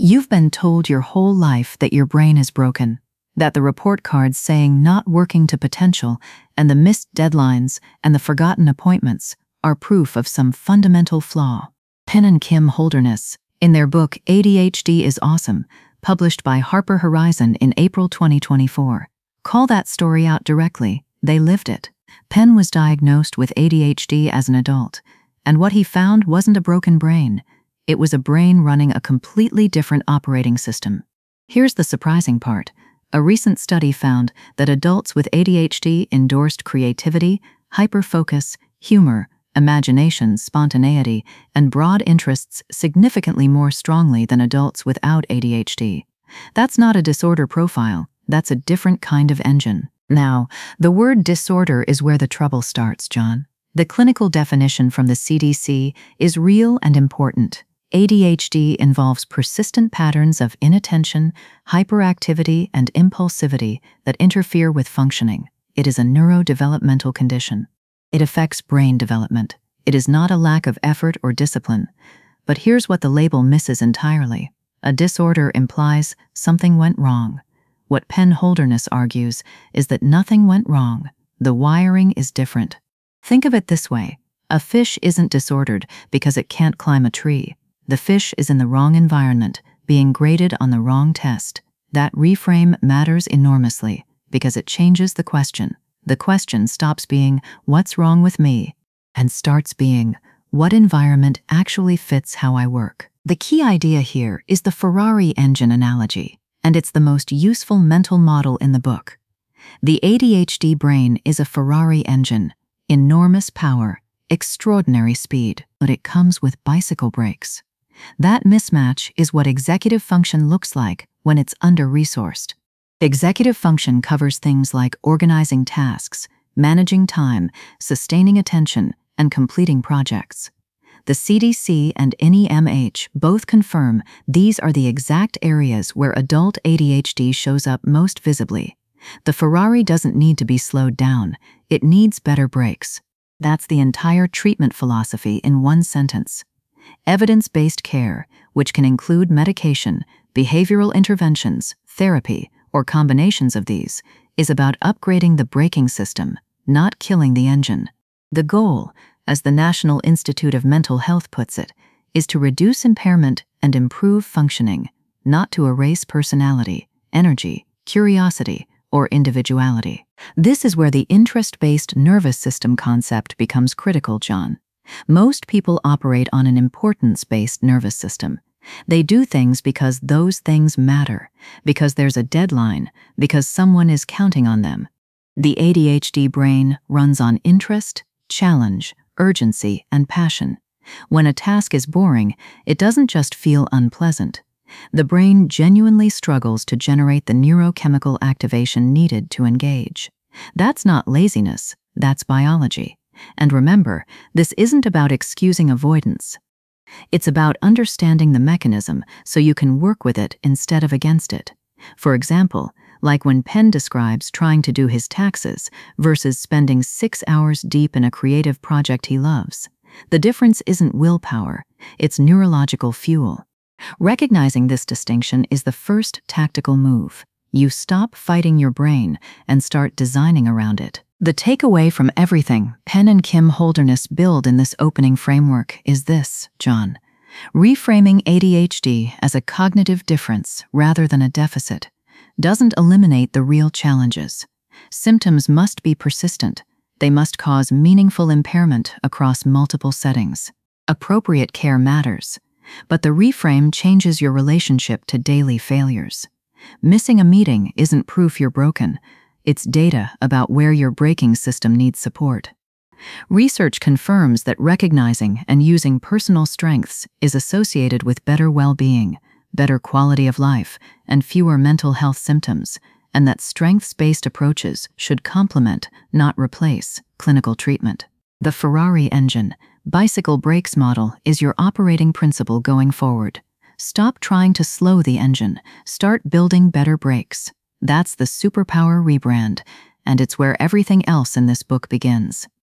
You've been told your whole life that your brain is broken, that the report cards saying not working to potential and the missed deadlines and the forgotten appointments are proof of some fundamental flaw. Penn and Kim Holderness, in their book ADHD is Awesome, published by Harper Horizon in April 2024, call that story out directly. They lived it. Penn was diagnosed with ADHD as an adult, and what he found wasn't a broken brain. It was a brain running a completely different operating system. Here's the surprising part. A recent study found that adults with ADHD endorsed creativity, hyperfocus, humor, imagination, spontaneity, and broad interests significantly more strongly than adults without ADHD. That's not a disorder profile, that's a different kind of engine. Now, the word disorder is where the trouble starts, John. The clinical definition from the CDC is real and important. ADHD involves persistent patterns of inattention, hyperactivity, and impulsivity that interfere with functioning. It is a neurodevelopmental condition. It affects brain development. It is not a lack of effort or discipline. But here's what the label misses entirely. A disorder implies something went wrong. What Penn Holderness argues is that nothing went wrong. The wiring is different. Think of it this way. A fish isn't disordered because it can't climb a tree. The fish is in the wrong environment, being graded on the wrong test. That reframe matters enormously because it changes the question. The question stops being, what's wrong with me? And starts being, what environment actually fits how I work? The key idea here is the Ferrari engine analogy, and it's the most useful mental model in the book. The ADHD brain is a Ferrari engine, enormous power, extraordinary speed, but it comes with bicycle brakes. That mismatch is what executive function looks like when it's under-resourced. Executive function covers things like organizing tasks, managing time, sustaining attention, and completing projects. The CDC and NEMH both confirm these are the exact areas where adult ADHD shows up most visibly. The Ferrari doesn't need to be slowed down, it needs better brakes. That's the entire treatment philosophy in one sentence. Evidence-based care, which can include medication, behavioral interventions, therapy, or combinations of these, is about upgrading the braking system, not killing the engine. The goal, as the National Institute of Mental Health puts it, is to reduce impairment and improve functioning, not to erase personality, energy, curiosity, or individuality. This is where the interest-based nervous system concept becomes critical, John. Most people operate on an importance-based nervous system. They do things because those things matter, because there's a deadline, because someone is counting on them. The ADHD brain runs on interest, challenge, urgency, and passion. When a task is boring, it doesn't just feel unpleasant. The brain genuinely struggles to generate the neurochemical activation needed to engage. That's not laziness, that's biology. And remember, this isn't about excusing avoidance. It's about understanding the mechanism so you can work with it instead of against it. For example, like when Penn describes trying to do his taxes versus spending 6 hours deep in a creative project he loves. The difference isn't willpower, it's neurological fuel. Recognizing this distinction is the first tactical move. You stop fighting your brain and start designing around it. The takeaway from everything Penn and Kim Holderness build in this opening framework is this, John. Reframing ADHD as a cognitive difference rather than a deficit doesn't eliminate the real challenges. Symptoms must be persistent. They must cause meaningful impairment across multiple settings. Appropriate care matters, but the reframe changes your relationship to daily failures. Missing a meeting isn't proof you're broken. It's data about where your braking system needs support. Research confirms that recognizing and using personal strengths is associated with better well-being, better quality of life, and fewer mental health symptoms, and that strengths-based approaches should complement, not replace, clinical treatment. The Ferrari engine, bicycle brakes model is your operating principle going forward. Stop trying to slow the engine. Start building better brakes. That's the superpower rebrand, and it's where everything else in this book begins.